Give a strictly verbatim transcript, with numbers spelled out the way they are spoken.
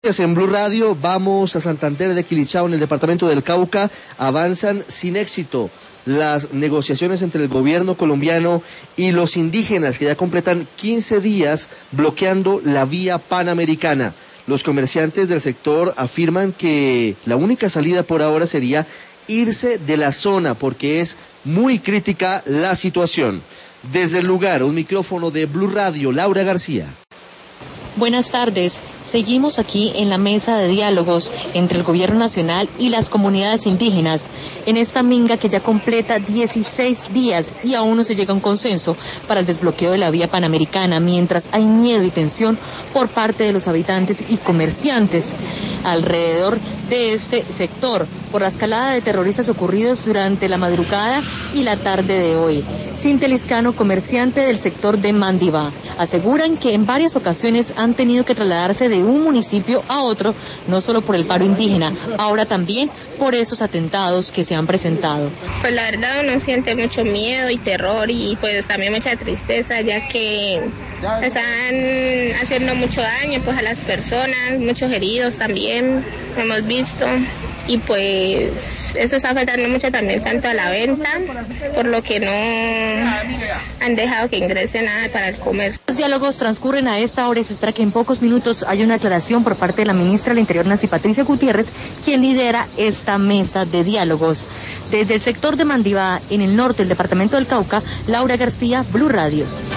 En Blue Radio vamos a Santander de Quilichao, en el departamento del Cauca. Avanzan sin éxito las negociaciones entre el gobierno colombiano y los indígenas, que ya completan quince días bloqueando la vía panamericana. Los comerciantes del sector afirman que la única salida por ahora sería irse de la zona porque es muy crítica la situación. Desde el lugar, un micrófono de Blue Radio, Laura García. Buenas tardes. Seguimos aquí en la mesa de diálogos entre el gobierno nacional y las comunidades indígenas, en esta minga que ya completa dieciséis días y aún no se llega a un consenso para el desbloqueo de la vía panamericana, mientras hay miedo y tensión por parte de los habitantes y comerciantes alrededor de este sector por la escalada de terroristas ocurridos durante la madrugada y la tarde de hoy. Cintia Liscano, comerciante del sector de Mandibá, aseguran que en varias ocasiones han tenido que trasladarse de un municipio a otro, no solo por el paro indígena, ahora también por esos atentados que se han presentado. Pues la verdad uno siente mucho miedo y terror y pues también mucha tristeza, ya que están haciendo mucho daño pues a las personas, muchos heridos también hemos visto, y pues eso está afectando mucho también tanto a la venta, por lo que no han dejado que ingrese nada para el comercio. Los diálogos transcurren a esta hora y se espera que en pocos minutos haya una aclaración por parte de la ministra del Interior, Nancy Patricia Gutiérrez, quien lidera esta mesa de diálogos. Desde el sector de Mandibá, en el norte del departamento del Cauca, Laura García, Blue Radio.